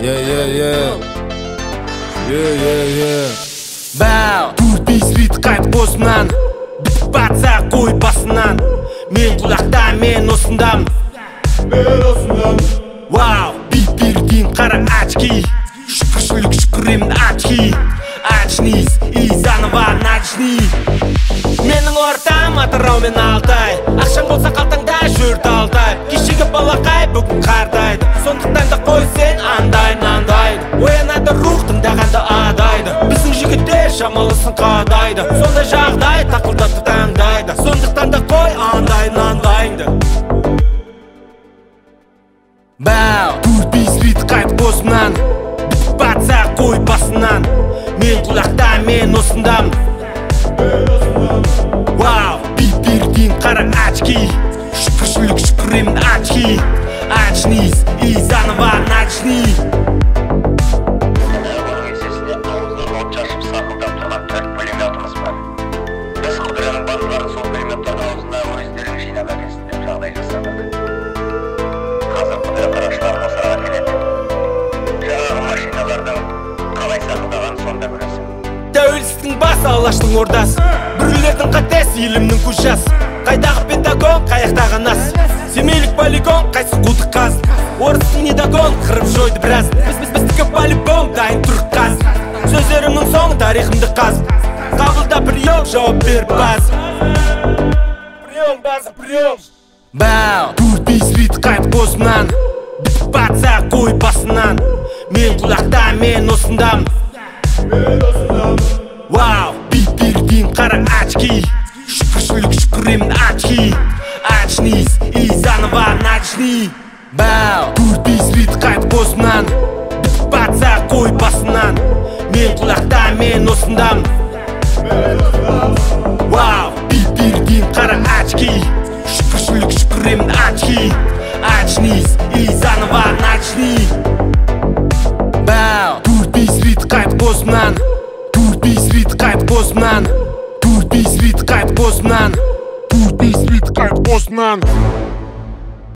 Бау, төрт-бес рет қайт қосынан, бітіп батса қой басынан. Мен құлақта, мен осындамын. Вау, бит берген қара очки, шүкіршілік шүкіремін очки. Очнись и заново начни. Менің ортам Атырау мен Алтай, ақшаң болса қалтаңда жүр талтай. Кешегі балақай бүгін қартайды, сондықтан да қой сен андай-мынандайды. Оянады рух тыңдағанда адайды, біздің жігіттер шамалысын қадайды. Сондай жағдай тақылдатты таңдайды, сондықтан да қой андай-мынандайды. Бау, төрт-бес рет қайт қосынан, бітіп батса қой басынан. Мен құлақта, мен осындамын. Вау, бит берген қара очки, шүкіршілік шүкіремін очки. Очнись и заново начни. От шашып сақылдап тұрған 4 пулеметіміз бар. Біз құдыраның барларын сол пулеметтің аузына өздерің жинап әкелсін деп жағдай жасадық. Қазір құдыра қарақшылар осыраға келеді. Жаңағы машиналардың қалай сақылдағанын сонда көресің. Тәуелсіздің басы, Алаштың ордасы, біреулердің қатесі, елімнің көшасы. Қайдағы пентагон, қаяқтағы нас, семейлік полигон, қайсы қудық қаз. Орыстың недагон, қырып жойды біраз. Біздікі полигон, дайын тұр қаз. Сөздерімнің соңы тарихымды қаз. Қабылда прием, жауап бер баз. Прием, база, прием. Бау, төрт-бес рет қайт қосынан, бітіп батса қой басынан. Мен құлақта, мен осындамын. Вау, бит берген қара очки, шүкіршілік шүкіремін очки. Очнись и заново начни. Бау, төрт-бес рет қайт қосынан, бітіп батса қой басынан. Мен құлақта, мен осындамын. Вау, бит берген қара очки, шүкіршілік шүкіремін очки. Очнись и заново начни. Бау, төрт-бес рет қайт қосынан, төрт-бес рет қайт қосынан, төрт-бес рет қайт қосынан, төрт-бес рет қайт қосынан.